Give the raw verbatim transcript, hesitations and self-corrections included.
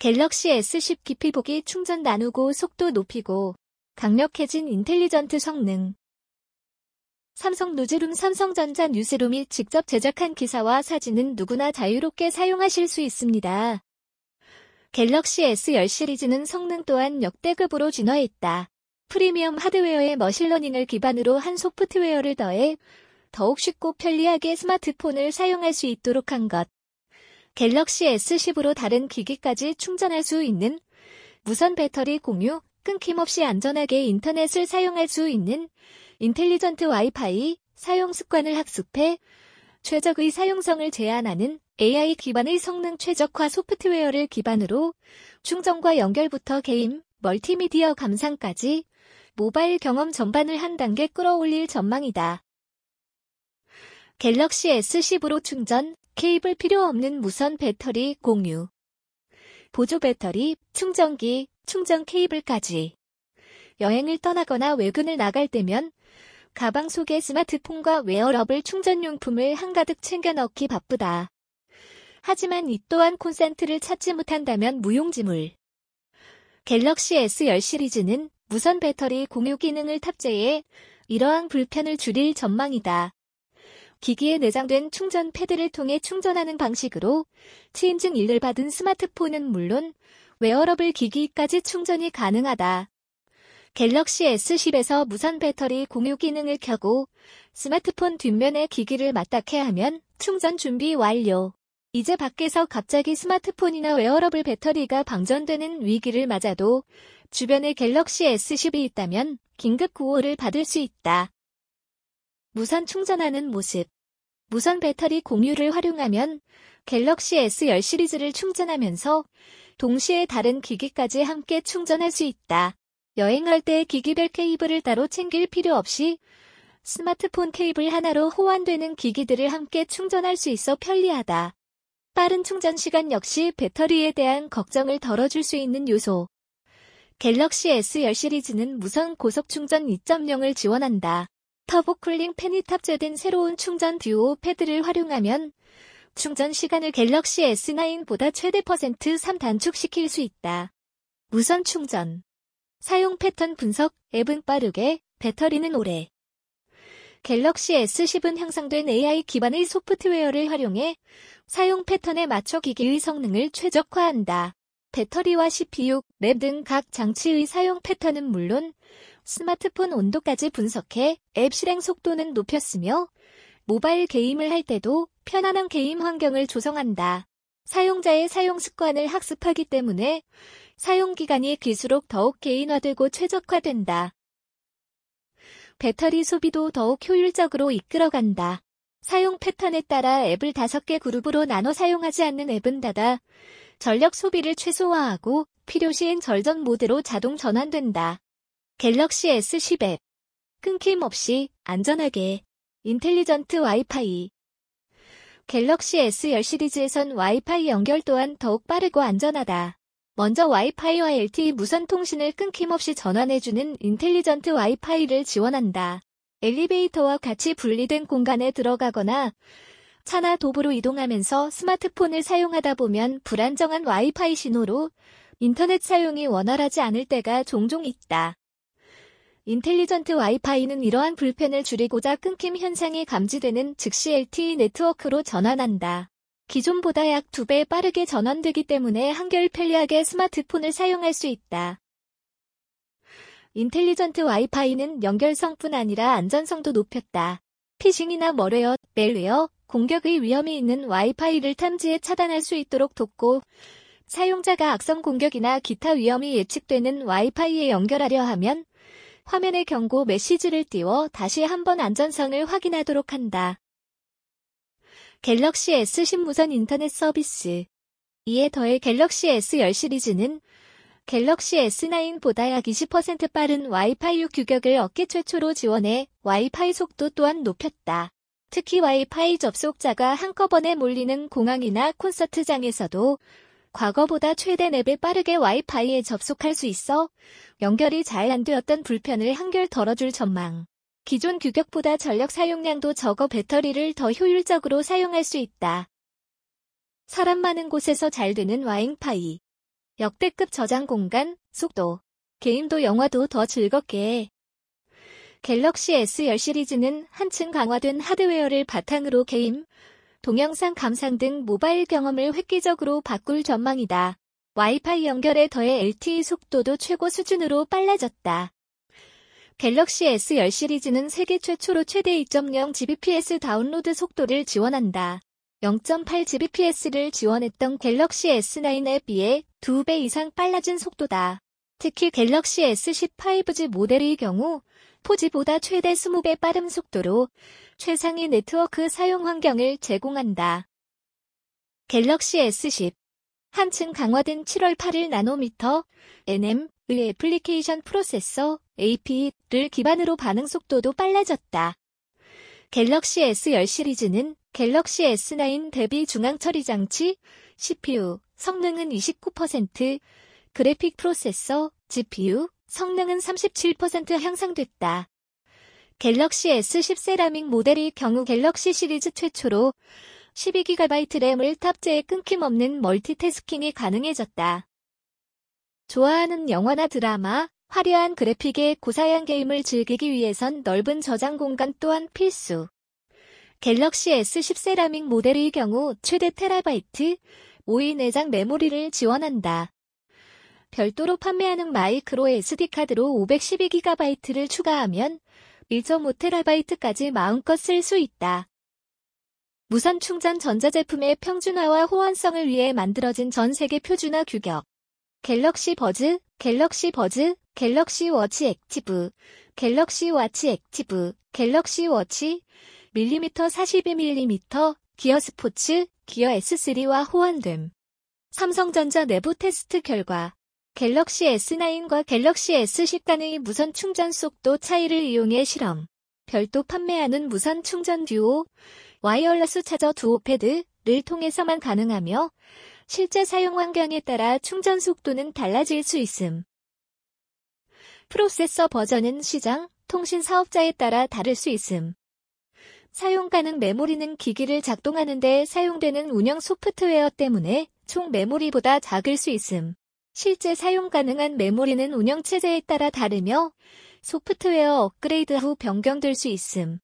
갤럭시 에스 십 깊이 보기 충전 나누고 속도 높이고 강력해진 인텔리전트 성능. 삼성 뉴즈룸 삼성전자 뉴스룸이 직접 제작한 기사와 사진은 누구나 자유롭게 사용하실 수 있습니다. 갤럭시 에스 십 시리즈는 성능 또한 역대급으로 진화했다. 프리미엄 하드웨어에 머신러닝을 기반으로 한 소프트웨어를 더해 더욱 쉽고 편리하게 스마트폰을 사용할 수 있도록 한 것. 갤럭시 에스 십으로 다른 기기까지 충전할 수 있는 무선 배터리 공유, 끊김없이 안전하게 인터넷을 사용할 수 있는 인텔리전트 와이파이, 사용 습관을 학습해 최적의 사용성을 제한하는 에이아이 기반의 성능 최적화 소프트웨어를 기반으로 충전과 연결부터 게임, 멀티미디어 감상까지 모바일 경험 전반을 한 단계 끌어올릴 전망이다. 갤럭시 에스 십으로 충전, 케이블 필요 없는 무선 배터리 공유. 보조 배터리, 충전기, 충전 케이블까지. 여행을 떠나거나 외근을 나갈 때면 가방 속에 스마트폰과 웨어러블 충전용품을 한가득 챙겨 넣기 바쁘다. 하지만 이 또한 콘센트를 찾지 못한다면 무용지물. 갤럭시 에스 십 시리즈는 무선 배터리 공유 기능을 탑재해 이러한 불편을 줄일 전망이다. 기기에 내장된 충전 패드를 통해 충전하는 방식으로 취인증 일을 받은 스마트폰은 물론 웨어러블 기기까지 충전이 가능하다. 갤럭시 에스 십에서 무선 배터리 공유 기능을 켜고 스마트폰 뒷면에 기기를 맞닿게 하면 충전 준비 완료. 이제 밖에서 갑자기 스마트폰이나 웨어러블 배터리가 방전되는 위기를 맞아도 주변에 갤럭시 에스 십이 있다면 긴급 구호를 받을 수 있다. 무선 충전하는 모습. 무선 배터리 공유를 활용하면 갤럭시 에스 십 시리즈를 충전하면서 동시에 다른 기기까지 함께 충전할 수 있다. 여행할 때 기기별 케이블을 따로 챙길 필요 없이 스마트폰 케이블 하나로 호환되는 기기들을 함께 충전할 수 있어 편리하다. 빠른 충전 시간 역시 배터리에 대한 걱정을 덜어줄 수 있는 요소. 갤럭시 에스 십 시리즈는 무선 고속 충전 이 점 영을 지원한다. 터보 쿨링 팬이 탑재된 새로운 충전 듀오 패드를 활용하면 충전 시간을 갤럭시 에스 나인보다 최대 퍼센트 삼 단축시킬 수 있다. 무선 충전. 사용 패턴 분석, 앱은 빠르게, 배터리는 오래. 갤럭시 에스 십은 형성된 에이아이 기반의 소프트웨어를 활용해 사용 패턴에 맞춰 기기의 성능을 최적화한다. 배터리와 씨피유, 램 등 각 장치의 사용 패턴은 물론 스마트폰 온도까지 분석해 앱 실행 속도는 높였으며 모바일 게임을 할 때도 편안한 게임 환경을 조성한다. 사용자의 사용 습관을 학습하기 때문에 사용 기간이 길수록 더욱 개인화되고 최적화된다. 배터리 소비도 더욱 효율적으로 이끌어간다. 사용 패턴에 따라 앱을 다섯 개 그룹으로 나눠 사용하지 않는 앱은 닫아 전력 소비를 최소화하고 필요시엔 절전 모드로 자동 전환된다. 갤럭시 에스 십 앱. 끊김없이 안전하게 인텔리전트 와이파이. 갤럭시 에스 십 시리즈에선 와이파이 연결 또한 더욱 빠르고 안전하다. 먼저 와이파이와 엘티이 무선 통신을 끊김없이 전환해주는 인텔리전트 와이파이를 지원한다. 엘리베이터와 같이 분리된 공간에 들어가거나 차나 도보로 이동하면서 스마트폰을 사용하다 보면 불안정한 와이파이 신호로 인터넷 사용이 원활하지 않을 때가 종종 있다. 인텔리전트 와이파이는 이러한 불편을 줄이고자 끊김 현상이 감지되는 즉시 엘티이 네트워크로 전환한다. 기존보다 약 두 배 빠르게 전환되기 때문에 한결 편리하게 스마트폰을 사용할 수 있다. 인텔리전트 와이파이는 연결성뿐 아니라 안전성도 높였다. 피싱이나 멀웨어, 멜웨어, 공격의 위험이 있는 와이파이를 탐지해 차단할 수 있도록 돕고 사용자가 악성 공격이나 기타 위험이 예측되는 와이파이에 연결하려 하면 화면에 경고 메시지를 띄워 다시 한번 안전성을 확인하도록 한다. 갤럭시 에스 십 무선 인터넷 서비스. 이에 더해 갤럭시 에스 십 시리즈는 갤럭시 에스 나인보다 약 이십 퍼센트 빠른 와이파이 육 규격을 업계 최초로 지원해 와이파이 속도 또한 높였다. 특히 와이파이 접속자가 한꺼번에 몰리는 공항이나 콘서트장에서도 과거보다 최대 네 배 빠르게 와이파이에 접속할 수 있어 연결이 잘 안 되었던 불편을 한결 덜어줄 전망. 기존 규격보다 전력 사용량도 적어 배터리를 더 효율적으로 사용할 수 있다. 사람 많은 곳에서 잘 되는 와잉파이. 역대급 저장 공간, 속도, 게임도 영화도 더 즐겁게 해. 갤럭시 에스 십 시리즈는 한층 강화된 하드웨어를 바탕으로 게임, 동영상 감상 등 모바일 경험을 획기적으로 바꿀 전망이다. 와이파이 연결에 더해 엘티이 속도도 최고 수준으로 빨라졌다. 갤럭시 에스 십 시리즈는 세계 최초로 최대 이 점 영 지비피에스 다운로드 속도를 지원한다. 영 점 팔 지비피에스를 지원했던 갤럭시 에스 나인에 비해 두 배 이상 빨라진 속도다. 특히 갤럭시 에스 십오 지 모델의 경우 포지보다 최대 이십 배 빠른 속도로 최상위 네트워크 사용 환경을 제공한다. 갤럭시 에스 십 한층 강화된 칠월 팔일 나노미터 엔엠의 애플리케이션 프로세서 에이피이를 기반으로 반응 속도도 빨라졌다. 갤럭시 에스 십 시리즈는 갤럭시 에스 나인 대비 중앙 처리 장치 씨피유 성능은 이십구 퍼센트, 그래픽 프로세서 지피유 성능은 삼십칠 퍼센트 향상됐다. 갤럭시 에스 십 세라믹 모델의 경우 갤럭시 시리즈 최초로 십이 기가바이트 램을 탑재해 끊김없는 멀티태스킹이 가능해졌다. 좋아하는 영화나 드라마, 화려한 그래픽의 고사양 게임을 즐기기 위해선 넓은 저장 공간 또한 필수. 갤럭시 에스 십 세라믹 모델의 경우 최대 테라바이트, 오이 내장 메모리를 지원한다. 별도로 판매하는 마이크로 에스디카드로 오백십이 기가바이트를 추가하면 일 점 오 테라바이트까지 마음껏 쓸 수 있다. 무선 충전 전자제품의 평준화와 호환성을 위해 만들어진 전 세계 표준화 규격. 갤럭시 버즈, 갤럭시 버즈, 갤럭시 워치 액티브, 갤럭시 워치 액티브, 갤럭시 워치, 밀리미터 사십이 밀리미터, 기어 스포츠, 기어 에스 쓰리와 호환됨. 삼성전자 내부 테스트 결과 갤럭시 에스 나인과 갤럭시 에스 십 간의 무선 충전 속도 차이를 이용해 실험. 별도 판매하는 무선 충전 듀오, 와이어러스 차저 두오 패드를 통해서만 가능하며 실제 사용 환경에 따라 충전 속도는 달라질 수 있음. 프로세서 버전은 시장, 통신 사업자에 따라 다를 수 있음. 사용 가능 메모리는 기기를 작동하는 데 사용되는 운영 소프트웨어 때문에 총 메모리보다 작을 수 있음. 실제 사용 가능한 메모리는 운영 체제에 따라 다르며 소프트웨어 업그레이드 후 변경될 수 있음.